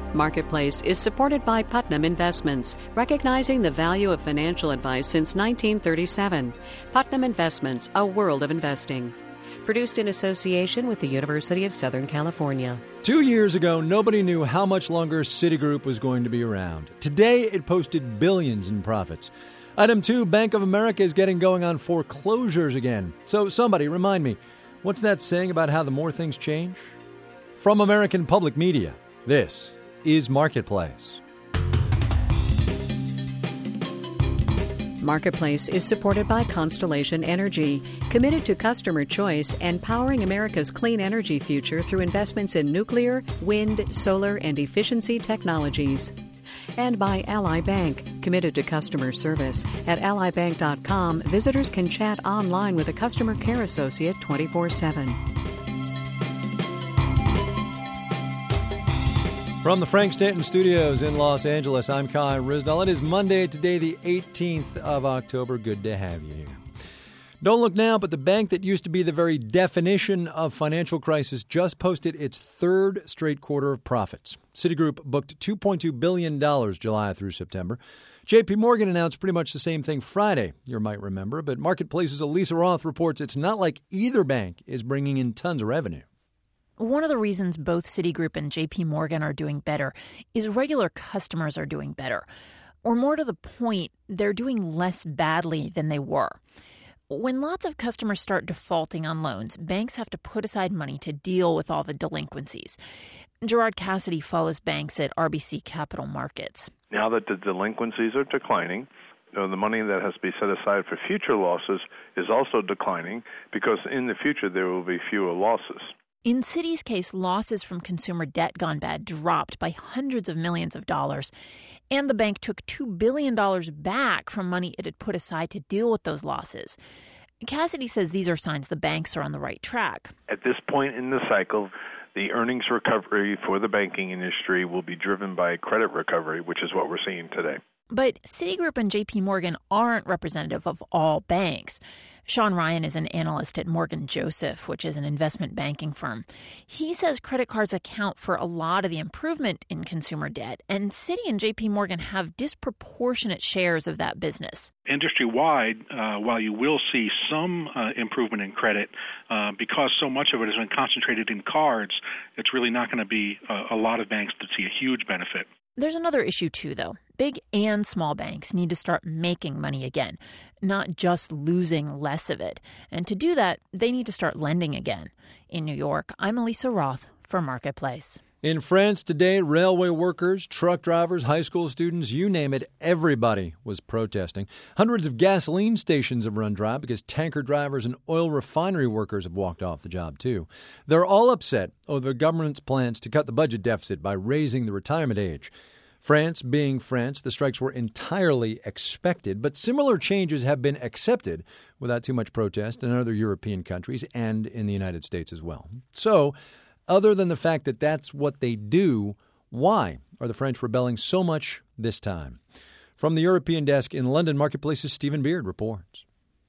Marketplace is supported by Putnam Investments, recognizing the value of financial advice since 1937. Putnam Investments, a world of investing. Produced in association with the University of Southern California. 2 years ago, nobody knew how much longer Citigroup was going to be around. Today, it posted billions in profits. Item 2, Bank of America is getting going on foreclosures again. So somebody remind me, what's that saying about how the more things change? From American Public Media, this is Marketplace. Marketplace is supported by Constellation Energy, committed to customer choice and powering America's clean energy future through investments in nuclear, wind, solar, and efficiency technologies. And by Ally Bank, committed to customer service. At allybank.com, visitors can chat online with a customer care associate 24/7. From the Frank Stanton Studios in Los Angeles, I'm Kai Ryssdal. It is Monday, today the 18th of October. Good to have you here. Don't look now, but the bank that used to be the very definition of financial crisis just posted its third straight quarter of profits. Citigroup booked $2.2 billion July through September. J.P. Morgan announced pretty much the same thing Friday, you might remember, but Marketplace's Elisa Roth reports it's not like either bank is bringing in tons of revenue. One of the reasons both Citigroup and J.P. Morgan are doing better is regular customers are doing better. Or more to the point, they're doing less badly than they were. When lots of customers start defaulting on loans, banks have to put aside money to deal with all the delinquencies. Gerard Cassidy follows banks at RBC Capital Markets. Now that the delinquencies are declining, the money that has to be set aside for future losses is also declining because in the future there will be fewer losses. In Citi's case, losses from consumer debt gone bad dropped by hundreds of millions of dollars, and the bank took $2 billion back from money it had put aside to deal with those losses. Cassidy says these are signs the banks are on the right track. At this point in the cycle, the earnings recovery for the banking industry will be driven by credit recovery, which is what we're seeing today. But Citigroup and J.P. Morgan aren't representative of all banks. Sean Ryan is an analyst at Morgan Joseph, which is an investment banking firm. He says credit cards account for a lot of the improvement in consumer debt, and Citi and J.P. Morgan have disproportionate shares of that business. Industry-wide, while you will see some improvement in credit, because so much of it has been concentrated in cards, it's really not going to be a lot of banks that see a huge benefit. There's another issue, too, though. Big and small banks need to start making money again, not just losing less of it. And to do that, they need to start lending again. In New York, I'm Elisa Roth for Marketplace. In France today, railway workers, truck drivers, high school students, you name it, everybody was protesting. Hundreds of gasoline stations have run dry because tanker drivers and oil refinery workers have walked off the job, too. They're all upset over the government's plans to cut the budget deficit by raising the retirement age. France being France, the strikes were entirely expected, but similar changes have been accepted without too much protest in other European countries and in the United States as well. So, other than the fact that that's what they do, why are the French rebelling so much this time? From the European desk in London, Marketplace's Stephen Beard reports.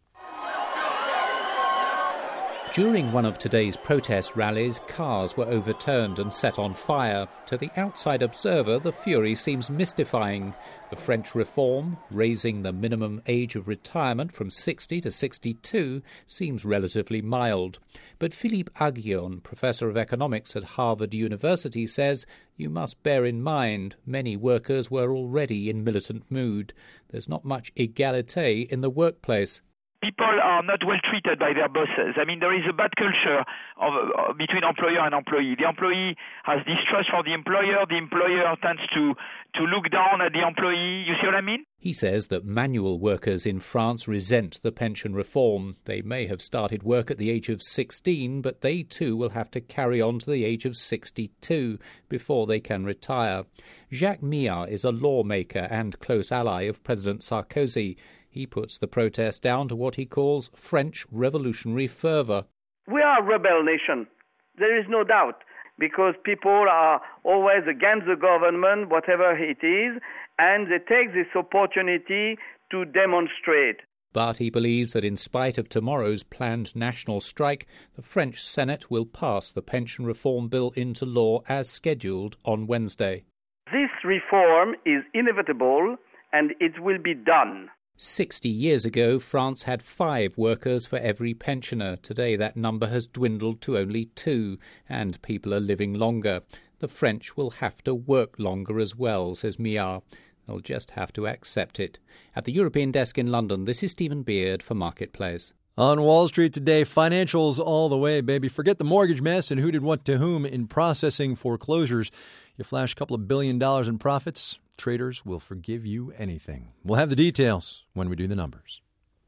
During one of today's protest rallies, cars were overturned and set on fire. To the outside observer, the fury seems mystifying. The French reform, raising the minimum age of retirement from 60 to 62, seems relatively mild. But Philippe Aghion, professor of economics at Harvard University, says you must bear in mind many workers were already in militant mood. There's not much égalité in the workplace. People are not well treated by their bosses. I mean, there is a bad culture between employer and employee. The employee has distrust for the employer. The employer tends to look down at the employee. You see what I mean? He says that manual workers in France resent the pension reform. They may have started work at the age of 16, but they too will have to carry on to the age of 62 before they can retire. Jacques Millard is a lawmaker and close ally of President Sarkozy. He puts the protest down to what he calls French revolutionary fervour. We are a rebel nation. There is no doubt, because people are always against the government, whatever it is, and they take this opportunity to demonstrate. But he believes that in spite of tomorrow's planned national strike, the French Senate will pass the pension reform bill into law as scheduled on Wednesday. This reform is inevitable and it will be done. 60 years ago, France had 5 workers for every pensioner. Today, that number has dwindled to only 2, and people are living longer. The French will have to work longer as well, says Miard. They'll just have to accept it. At the European desk in London, this is Stephen Beard for Marketplace. On Wall Street today, financials all the way, baby. Forget the mortgage mess and who did what to whom in processing foreclosures. You flash a couple of $1 billion in profits, traders will forgive you anything. We'll have the details when we do the numbers.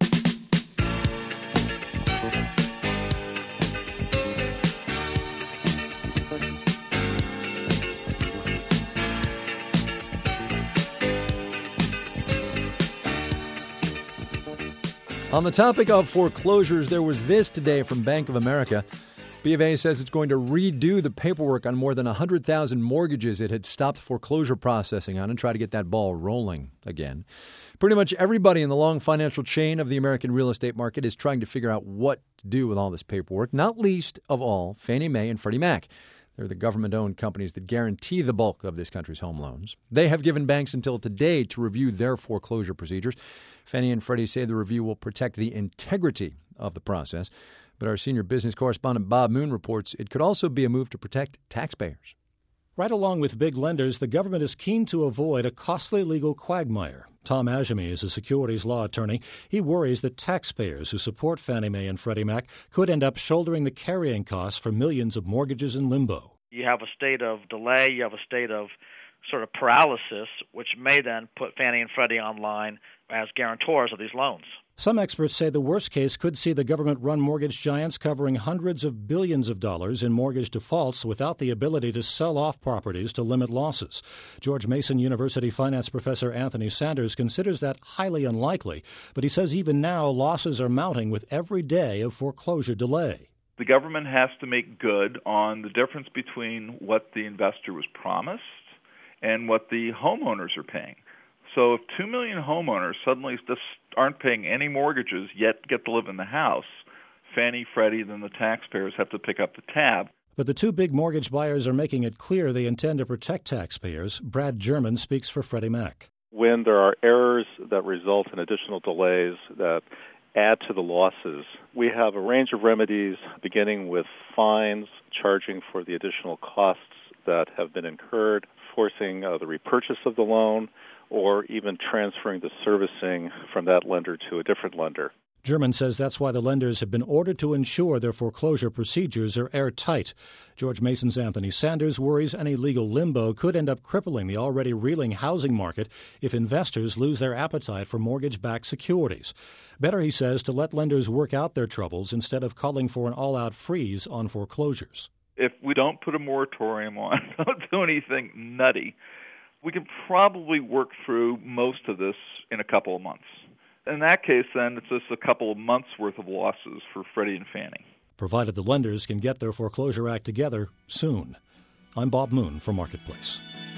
On the topic of foreclosures, there was this today from Bank of America. B of A says it's going to redo the paperwork on more than 100,000 mortgages it had stopped foreclosure processing on and try to get that ball rolling again. Pretty much everybody in the long financial chain of the American real estate market is trying to figure out what to do with all this paperwork, not least of all Fannie Mae and Freddie Mac. They're the government-owned companies that guarantee the bulk of this country's home loans. They have given banks until today to review their foreclosure procedures. Fannie and Freddie say the review will protect the integrity of the process. But our senior business correspondent Bob Moon reports it could also be a move to protect taxpayers. Right along with big lenders, the government is keen to avoid a costly legal quagmire. Tom Ajami is a securities law attorney. He worries that taxpayers who support Fannie Mae and Freddie Mac could end up shouldering the carrying costs for millions of mortgages in limbo. You have a state of delay, you have a state of sort of paralysis, which may then put Fannie and Freddie on line as guarantors of these loans. Some experts say the worst case could see the government-run mortgage giants covering hundreds of billions of dollars in mortgage defaults without the ability to sell off properties to limit losses. George Mason University finance professor Anthony Sanders considers that highly unlikely, but he says even now losses are mounting with every day of foreclosure delay. The government has to make good on the difference between what the investor was promised and what the homeowners are paying. So if 2 million homeowners suddenly just aren't paying any mortgages yet get to live in the house, Fannie, Freddie, then the taxpayers have to pick up the tab. But the two big mortgage buyers are making it clear they intend to protect taxpayers. Brad German speaks for Freddie Mac. When there are errors that result in additional delays that add to the losses, we have a range of remedies beginning with fines, charging for the additional costs that have been incurred, forcing the repurchase of the loan, or even transferring the servicing from that lender to a different lender. German says that's why the lenders have been ordered to ensure their foreclosure procedures are airtight. George Mason's Anthony Sanders worries any legal limbo could end up crippling the already reeling housing market if investors lose their appetite for mortgage-backed securities. Better, he says, to let lenders work out their troubles instead of calling for an all-out freeze on foreclosures. If we don't put a moratorium on, don't do anything nutty, we can probably work through most of this in a couple of months. In that case, then, it's just a couple of months' worth of losses for Freddie and Fannie. Provided the lenders can get their foreclosure act together soon. I'm Bob Moon for Marketplace.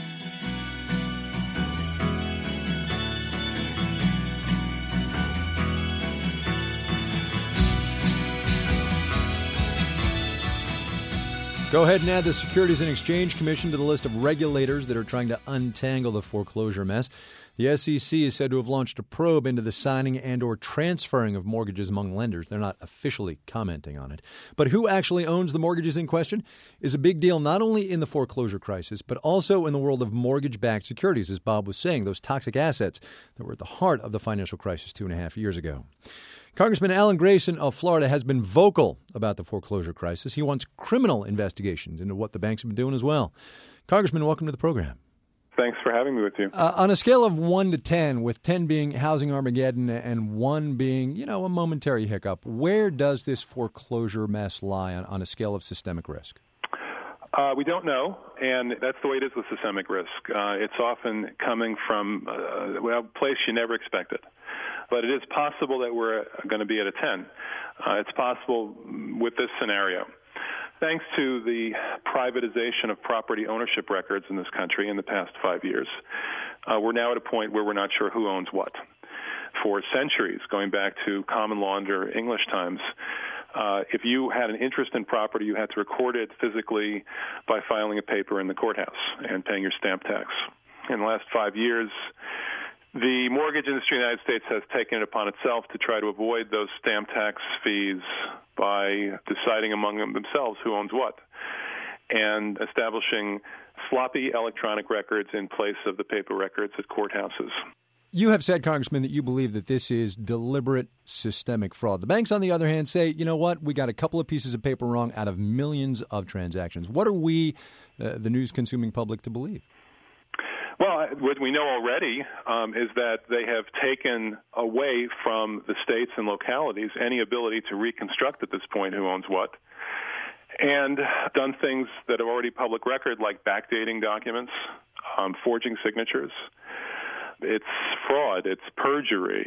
Go ahead and add the Securities and Exchange Commission to the list of regulators that are trying to untangle the foreclosure mess. The SEC is said to have launched a probe into the signing and or transferring of mortgages among lenders. They're not officially commenting on it. But who actually owns the mortgages in question is a big deal not only in the foreclosure crisis, but also in the world of mortgage-backed securities, as Bob was saying, those toxic assets that were at the heart of the financial crisis 2.5 years ago. Congressman Alan Grayson of Florida has been vocal about the foreclosure crisis. He wants criminal investigations into what the banks have been doing as well. Congressman, welcome to the program. Thanks for having me with you. On a scale of 1 to 10, with 10 being housing Armageddon and 1 being, a momentary hiccup, where does this foreclosure mess lie on a scale of systemic risk? We don't know, and that's the way it is with systemic risk. It's often coming from a place you never expected. But it is possible that we're going to be at a 10. It's possible with this scenario. Thanks to the privatization of property ownership records in this country in the past 5 years, we're now at a point where we're not sure who owns what. For centuries, going back to common law under English times, If you had an interest in property, you had to record it physically by filing a paper in the courthouse and paying your stamp tax. In the last 5 years, the mortgage industry in the United States has taken it upon itself to try to avoid those stamp tax fees by deciding among themselves who owns what and establishing sloppy electronic records in place of the paper records at courthouses. You have said, Congressman, that you believe that this is deliberate systemic fraud. The banks, on the other hand, say, you know what, we got a couple of pieces of paper wrong out of millions of transactions. What are we, the news-consuming public, to believe? Well, what we know already is that they have taken away from the states and localities any ability to reconstruct at this point who owns what, and done things that are already public record, like backdating documents, forging signatures. It's fraud. It's perjury.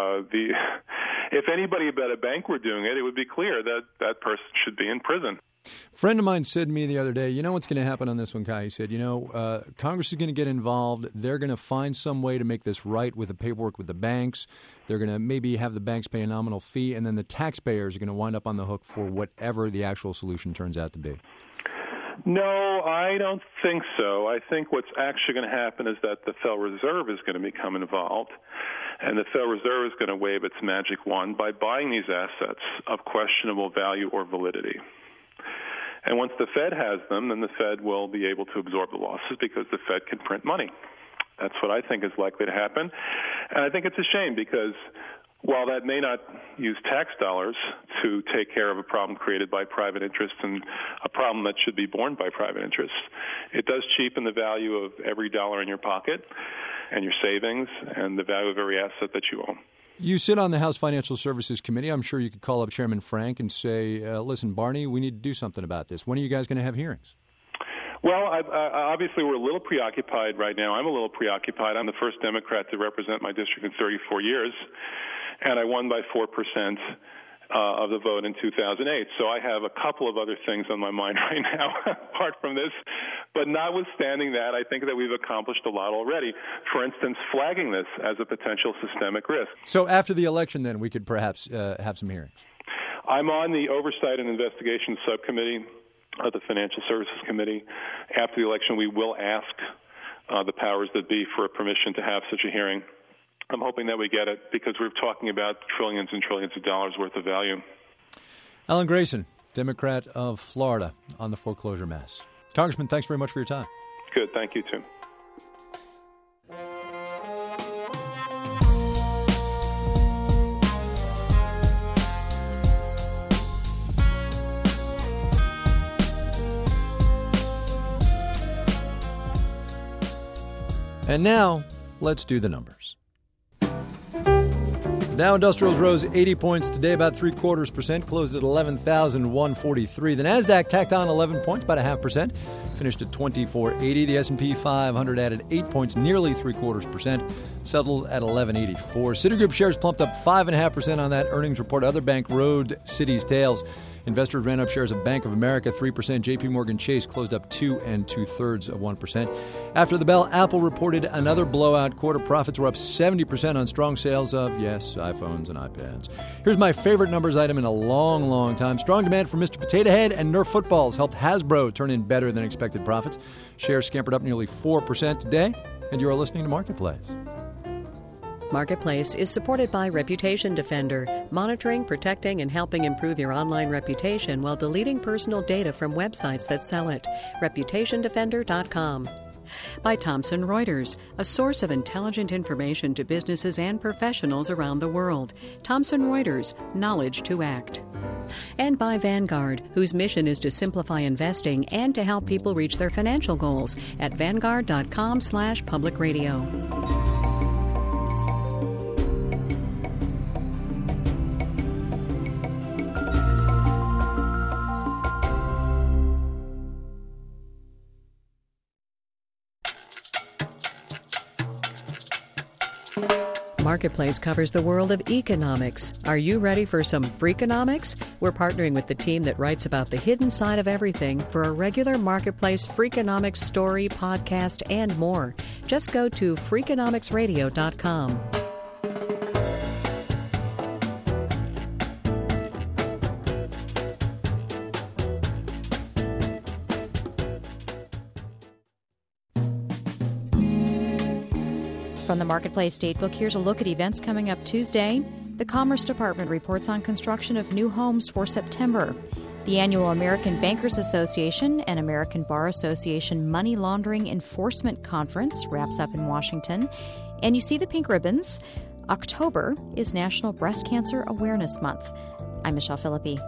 If anybody but a bank were doing it, it would be clear that that person should be in prison. A friend of mine said to me the other day, you know what's going to happen on this one, Kai? He said, Congress is going to get involved. They're going to find some way to make this right with the paperwork with the banks. They're going to maybe have the banks pay a nominal fee, and then the taxpayers are going to wind up on the hook for whatever the actual solution turns out to be. No, I don't think so. I think what's actually going to happen is that the Federal Reserve is going to become involved, and the Federal Reserve is going to wave its magic wand by buying these assets of questionable value or validity. And once the Fed has them, then the Fed will be able to absorb the losses because the Fed can print money. That's what I think is likely to happen. And I think it's a shame because while that may not use tax dollars to take care of a problem created by private interests and a problem that should be borne by private interests, it does cheapen the value of every dollar in your pocket and your savings and the value of every asset that you own. You sit on the House Financial Services Committee. I'm sure you could call up Chairman Frank and say, listen, Barney, we need to do something about this. When are you guys going to have hearings? Well, obviously we're a little preoccupied right now. I'm a little preoccupied. I'm the first Democrat to represent my district in 34 years, and I won by 4% of the vote in 2008. So I have a couple of other things on my mind right now apart from this. But notwithstanding that, I think that we've accomplished a lot already. For instance, flagging this as a potential systemic risk. So after the election, then, we could perhaps have some hearings. I'm on the Oversight and Investigation Subcommittee of the Financial Services Committee. After the election, we will ask the powers that be for a permission to have such a hearing. I'm hoping that we get it because we're talking about trillions and trillions of dollars worth of value. Alan Grayson, Democrat of Florida, on the foreclosure mess. Congressman, thanks very much for your time. Good. Thank you, Tim. And now, let's do the numbers. The Dow Industrials rose 80 points today, about 0.75%, closed at 11,143. The Nasdaq tacked on 11 points, about 0.5%, finished at 2480. The S&P 500 added 8 points, nearly 0.75%, settled at 1184. Citigroup shares plumped up 5.5% on that earnings report. Other bank rode Citi's tails. Investors ran up shares of Bank of America 3%. J.P. Morgan Chase closed up 2 2/3%. After the bell, Apple reported another blowout quarter. Profits were up 70% on strong sales of, yes, iPhones and iPads. Here's my favorite numbers item in a long, long time. Strong demand for Mr. Potato Head and Nerf footballs helped Hasbro turn in better than expected profits. Shares scampered up nearly 4% today, and you are listening to Marketplace. Marketplace is supported by Reputation Defender, monitoring, protecting, and helping improve your online reputation while deleting personal data from websites that sell it. ReputationDefender.com. By Thomson Reuters, a source of intelligent information to businesses and professionals around the world. Thomson Reuters, knowledge to act. And by Vanguard, whose mission is to simplify investing and to help people reach their financial goals at Vanguard.com/public radio. Marketplace covers the world of economics. Are you ready for some Freakonomics? We're partnering with the team that writes about the hidden side of everything for a regular Marketplace Freakonomics story, podcast, and more. Just go to Freakonomicsradio.com. From the Marketplace Datebook, here's a look at events coming up Tuesday. The Commerce Department reports on construction of new homes for September. The annual American Bankers Association and American Bar Association Money Laundering Enforcement Conference wraps up in Washington. And you see the pink ribbons. October is National Breast Cancer Awareness Month. I'm Michelle Philippi.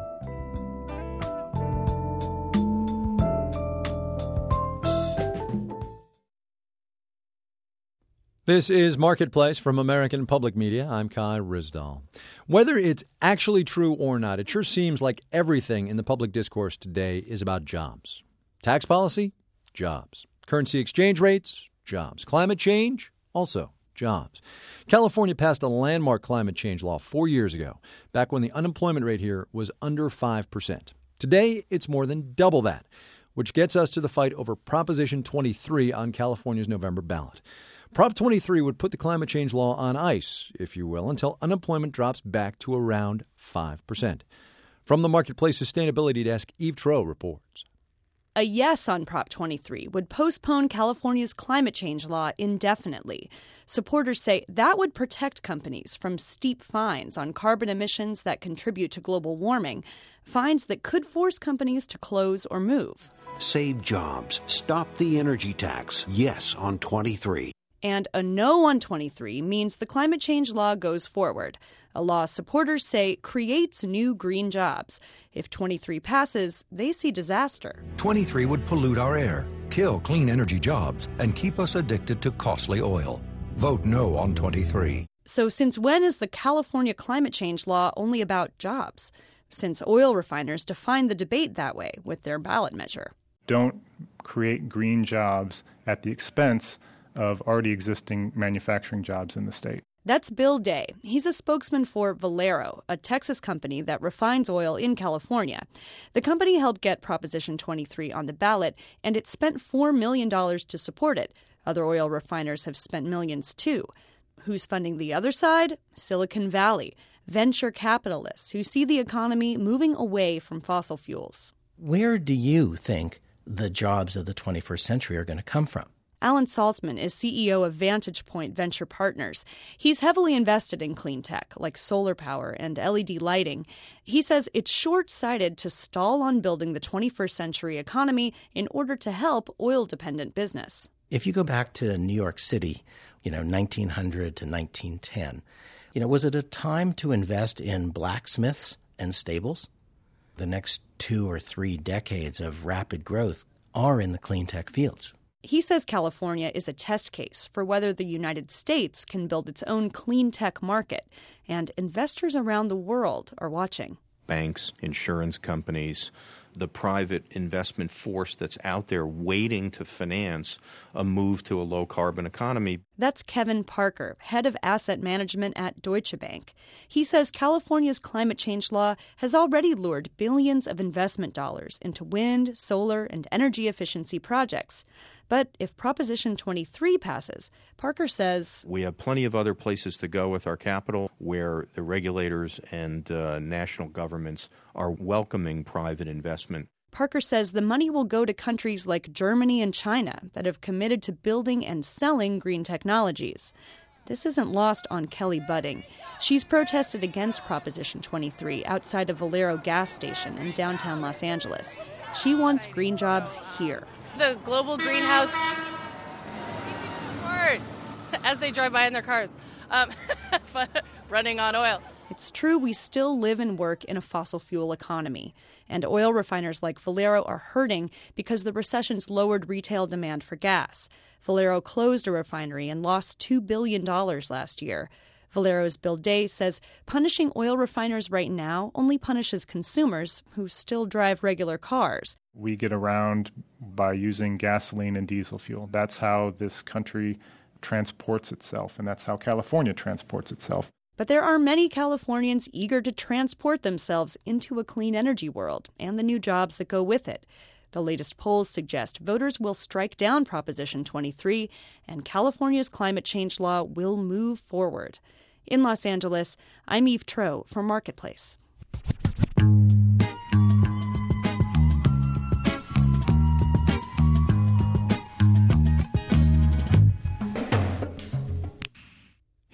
This is Marketplace from American Public Media. I'm Kai Ryssdal. Whether it's actually true or not, it sure seems like everything in the public discourse today is about jobs. Tax policy? Jobs. Currency exchange rates? Jobs. Climate change? Also jobs. California passed a landmark climate change law 4 years ago, back when the unemployment rate here was under 5%. Today, it's more than double that, which gets us to the fight over Proposition 23 on California's November ballot. Prop 23 would put the climate change law on ice, if you will, until unemployment drops back to around 5%. From the Marketplace Sustainability Desk, Eve Troe reports. A yes on Prop 23 would postpone California's climate change law indefinitely. Supporters say that would protect companies from steep fines on carbon emissions that contribute to global warming, fines that could force companies to close or move. Save jobs. Stop the energy tax. Yes on 23. And a no on 23 means the climate change law goes forward. A law supporters say creates new green jobs. If 23 passes, they see disaster. 23 would pollute our air, kill clean energy jobs, and keep us addicted to costly oil. Vote no on 23. So since when is the California climate change law only about jobs? Since oil refiners defined the debate that way with their ballot measure. Don't create green jobs at the expense of already existing manufacturing jobs in the state. That's Bill Day. He's a spokesman for Valero, a Texas company that refines oil in California. The company helped get Proposition 23 on the ballot, and it spent $4 million to support it. Other oil refiners have spent millions, too. Who's funding the other side? Silicon Valley, venture capitalists who see the economy moving away from fossil fuels. Where do you think the jobs of the 21st century are going to come from? Alan Salzman is CEO of Vantage Point Venture Partners. He's heavily invested in clean tech, like solar power and LED lighting. He says it's short-sighted to stall on building the 21st century economy in order to help oil-dependent business. If you go back to New York City, 1900 to 1910, was it a time to invest in blacksmiths and stables? The next 2 or 3 decades of rapid growth are in the clean tech fields. He says California is a test case for whether the United States can build its own clean tech market, and investors around the world are watching. Banks, insurance companies, the private investment force that's out there waiting to finance a move to a low-carbon economy. That's Kevin Parker, head of asset management at Deutsche Bank. He says California's climate change law has already lured billions of investment dollars into wind, solar, and energy efficiency projects. But if Proposition 23 passes, Parker says, we have plenty of other places to go with our capital where the regulators and national governments are welcoming private investment. Parker says the money will go to countries like Germany and China that have committed to building and selling green technologies. This isn't lost on Kelly Budding. She's protested against Proposition 23 outside a Valero gas station in downtown Los Angeles. She wants green jobs here. The global greenhouse support as they drive by in their cars, running on oil. It's true we still live and work in a fossil fuel economy, and oil refiners like Valero are hurting because the recession's lowered retail demand for gas. Valero closed a refinery and lost $2 billion last year. Valero's Bill Day says punishing oil refiners right now only punishes consumers who still drive regular cars. We get around by using gasoline and diesel fuel. That's how this country transports itself, and that's how California transports itself. But there are many Californians eager to transport themselves into a clean energy world and the new jobs that go with it. The latest polls suggest voters will strike down Proposition 23, and California's climate change law will move forward. In Los Angeles, I'm Eve Troe for Marketplace.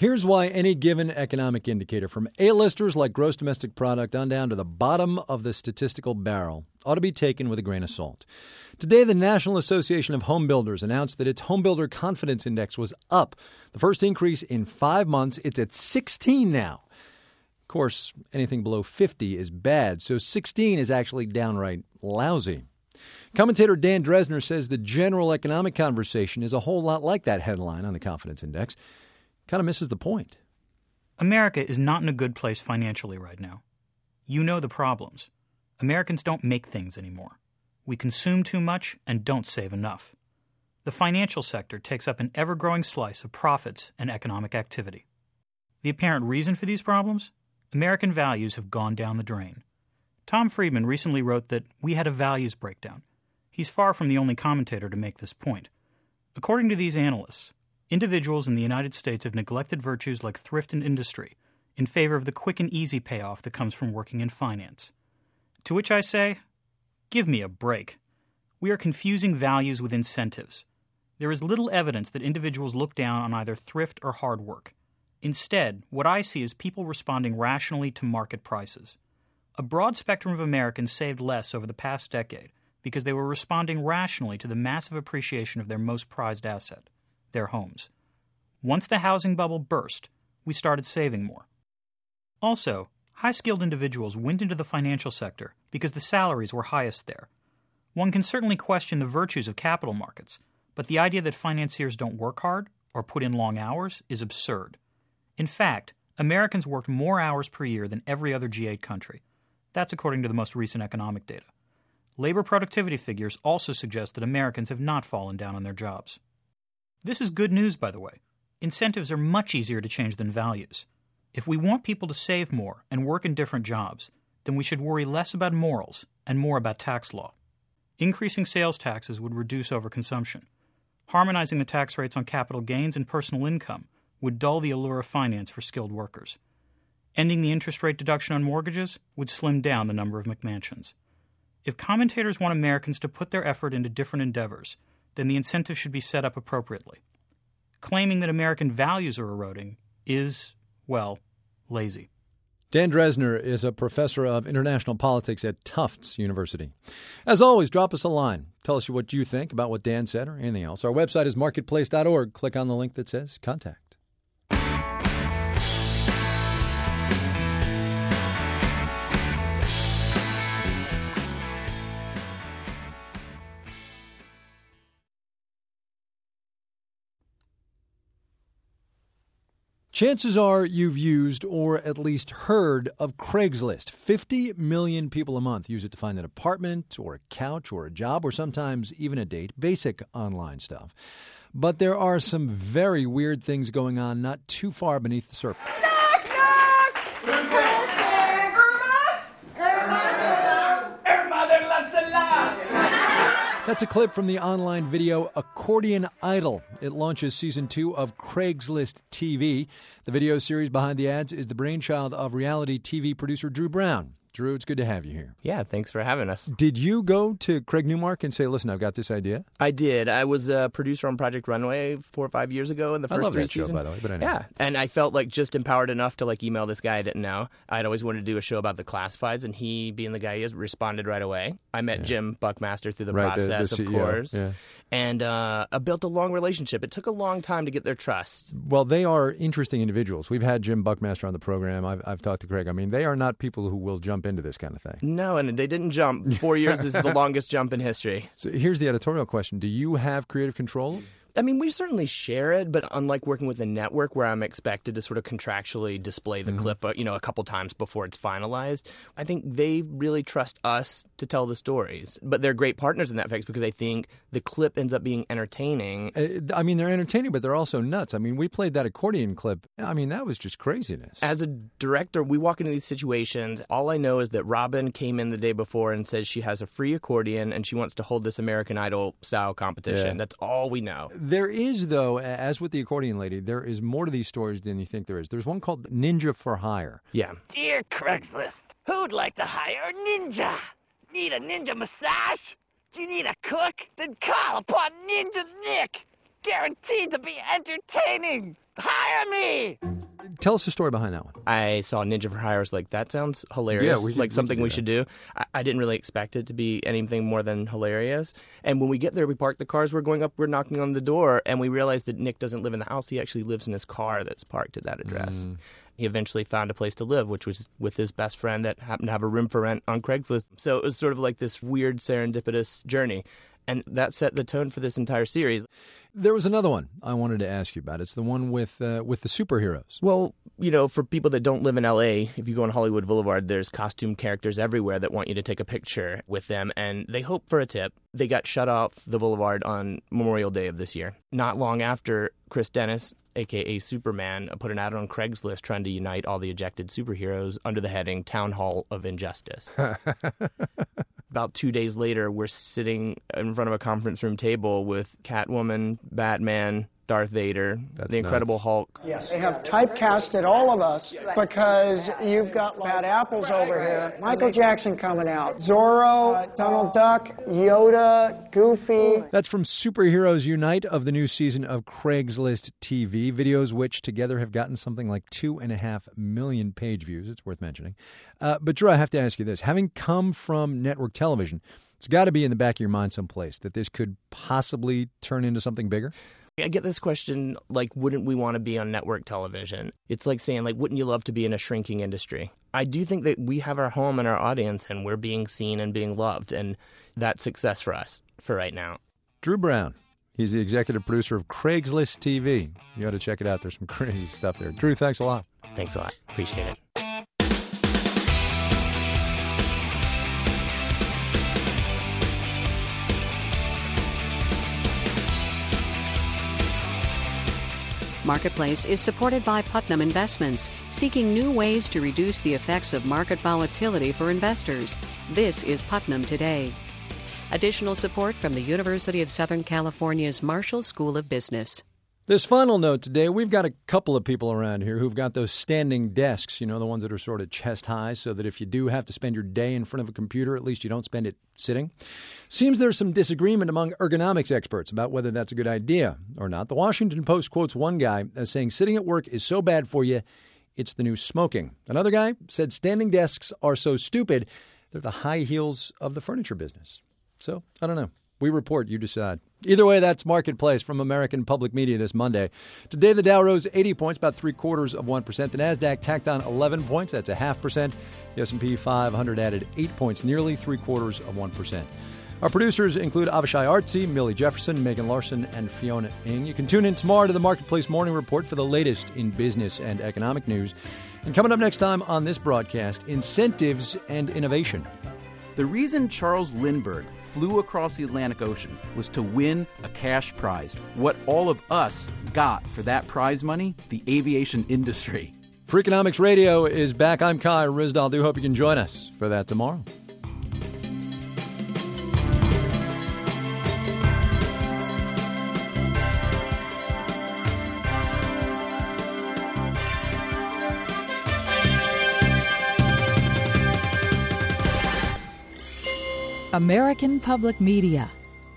Here's why any given economic indicator, from A-listers like gross domestic product on down to the bottom of the statistical barrel, ought to be taken with a grain of salt. Today, the National Association of Home Builders announced that its Home Builder Confidence Index was up. The first increase in 5 months. It's at 16 now. Of course, anything below 50 is bad, so 16 is actually downright lousy. Commentator Dan Dresner says the general economic conversation is a whole lot like that headline on the Confidence Index. Kind of misses the point. America is not in a good place financially right now. You know the problems. Americans don't make things anymore. We consume too much and don't save enough. The financial sector takes up an ever-growing slice of profits and economic activity. The apparent reason for these problems? American values have gone down the drain. Tom Friedman recently wrote that we had a values breakdown. He's far from the only commentator to make this point. According to these analysts, individuals in the United States have neglected virtues like thrift and industry in favor of the quick and easy payoff that comes from working in finance. To which I say, give me a break. We are confusing values with incentives. There is little evidence that individuals look down on either thrift or hard work. Instead, what I see is people responding rationally to market prices. A broad spectrum of Americans saved less over the past decade because they were responding rationally to the massive appreciation of their most prized asset, their homes. Once the housing bubble burst, we started saving more. Also, high-skilled individuals went into the financial sector because the salaries were highest there. One can certainly question the virtues of capital markets, but the idea that financiers don't work hard or put in long hours is absurd. In fact, Americans worked more hours per year than every other G8 country. That's according to the most recent economic data. Labor productivity figures also suggest that Americans have not fallen down on their jobs. This is good news, by the way. Incentives are much easier to change than values. If we want people to save more and work in different jobs, then we should worry less about morals and more about tax law. Increasing sales taxes would reduce overconsumption. Harmonizing the tax rates on capital gains and personal income would dull the allure of finance for skilled workers. Ending the interest rate deduction on mortgages would slim down the number of McMansions. If commentators want Americans to put their effort into different endeavors, then the incentive should be set up appropriately. Claiming that American values are eroding is, well, lazy. Dan Dresner is a professor of international politics at Tufts University. As always, drop us a line. Tell us what you think about what Dan said or anything else. Our website is marketplace.org. Click on the link that says Contact. Chances are you've used or at least heard of Craigslist. 50 million people a month use it to find an apartment or a couch or a job or sometimes even a date, basic online stuff. But there are some very weird things going on not too far beneath the surface. That's a clip from the online video Accordion Idol. It launches Season 2 of Craigslist TV. The video series behind the ads is the brainchild of reality TV producer Drew Brown. Drew, it's good to have you here. Yeah, thanks for having us. Did you go to Craig Newmark and say, listen, I've got this idea? I did. I was a producer on Project Runway 4 or 5 years ago in the first 3 seasons. Show, by the way, but I know. Yeah, and I felt like just empowered enough to email this guy I didn't know. I'd always wanted to do a show about the classifieds, and he, being the guy he is, responded right away. I met Jim Buckmaster through the process, the CEO, of course. Yeah. And I built a long relationship. It took a long time to get their trust. Well, they are interesting individuals. We've had Jim Buckmaster on the program. I've talked to Craig. I mean, they are not people who will jump into this kind of thing. No, and they didn't jump. 4 years is the longest jump in history. So here's the editorial question. Do you have creative control? I mean, we certainly share it, but unlike working with a network where I'm expected to sort of contractually display the clip, a couple times before it's finalized, I think they really trust us to tell the stories. But they're great partners in that fact because I think the clip ends up being entertaining. I mean, they're entertaining, but they're also nuts. I mean, we played that accordion clip. I mean, that was just craziness. As a director, we walk into these situations. All I know is that Robin came in the day before and says she has a free accordion and she wants to hold this American Idol style competition. Yeah. That's all we know. There is, though, as with the accordion lady, there is more to these stories than you think there is. There's one called Ninja for Hire. Yeah. Dear Craigslist, who'd like to hire a ninja? Need a ninja massage? Do you need a cook? Then call upon Ninja Nick. Guaranteed to be entertaining. Hire me! Tell us the story behind that one. I saw Ninja for Hire. I was like, that sounds hilarious, something we should do. I didn't really expect it to be anything more than hilarious. And when we get there, we park the cars. We're going up, we're knocking on the door, and we realize that Nick doesn't live in the house. He actually lives in his car that's parked at that address. He eventually found a place to live, which was with his best friend that happened to have a room for rent on Craigslist. So it was sort of like this weird serendipitous journey. And that set the tone for this entire series. There was another one I wanted to ask you about. It's the one with the superheroes. Well, you know, for people that don't live in L.A., if you go on Hollywood Boulevard, there's costume characters everywhere that want you to take a picture with them, and they hope for a tip. They got shut off the boulevard on Memorial Day of this year. Not long after, Chris Dennis, a.k.a. Superman, put an ad on Craigslist trying to unite all the ejected superheroes under the heading Town Hall of Injustice. About 2 days later, we're sitting in front of a conference room table with Catwoman, Batman, Darth Vader, the Incredible Hulk. Yes, they have typecasted all of us because you've got bad apples over here. Michael Jackson coming out, Zorro, Donald Duck, Yoda, Goofy. That's from Superheroes Unite of the new season of Craigslist TV, videos which together have gotten something like 2.5 million page views. It's worth mentioning. But Drew, I have to ask you this. Having come from network television, it's got to be in the back of your mind someplace that this could possibly turn into something bigger? I get this question, like, wouldn't we want to be on network television? It's like saying, like, wouldn't you love to be in a shrinking industry? I do think that we have our home and our audience, and we're being seen and being loved, and that's success for us for right now. Drew Brown. He's the executive producer of Craigslist TV. You got to check it out. There's some crazy stuff there. Drew, thanks a lot. Thanks a lot. Appreciate it. Marketplace is supported by Putnam Investments, seeking new ways to reduce the effects of market volatility for investors. This is Putnam Today. Additional support from the University of Southern California's Marshall School of Business. This final note today, we've got a couple of people around here who've got those standing desks, you know, the ones that are sort of chest high, so that if you do have to spend your day in front of a computer, at least you don't spend it sitting. Seems there's some disagreement among ergonomics experts about whether that's a good idea or not. The Washington Post quotes one guy as saying sitting at work is so bad for you, it's the new smoking. Another guy said standing desks are so stupid, they're the high heels of the furniture business. So, I don't know. We report, you decide. Either way, that's Marketplace from American Public Media this Monday. Today, the Dow rose 80 points, about 0.75%. The Nasdaq tacked on 11 points, that's 0.5%. The S&P 500 added 8 points, nearly 0.75%. Our producers include Avishai Artsy, Millie Jefferson, Megan Larson, and Fiona Ng. You can tune in tomorrow to the Marketplace Morning Report for the latest in business and economic news. And coming up next time on this broadcast, incentives and innovation. The reason Charles Lindbergh flew across the Atlantic Ocean was to win a cash prize. What all of us got for that prize money? The aviation industry. Freakonomics Radio is back. I'm Kai Ryssdal. Do hope you can join us for that tomorrow. American Public Media.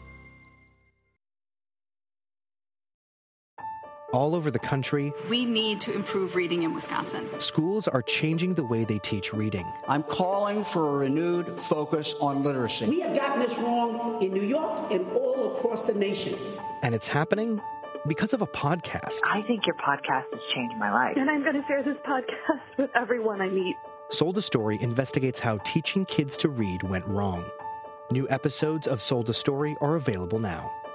All over the country, we need to improve reading in Wisconsin. Schools are changing the way they teach reading. I'm calling for a renewed focus on literacy. We have gotten this wrong in New York and all across the nation. And it's happening because of a podcast. I think your podcast has changed my life. And I'm going to share this podcast with everyone I meet. Sold a Story investigates how teaching kids to read went wrong. New episodes of Sold a Story are available now.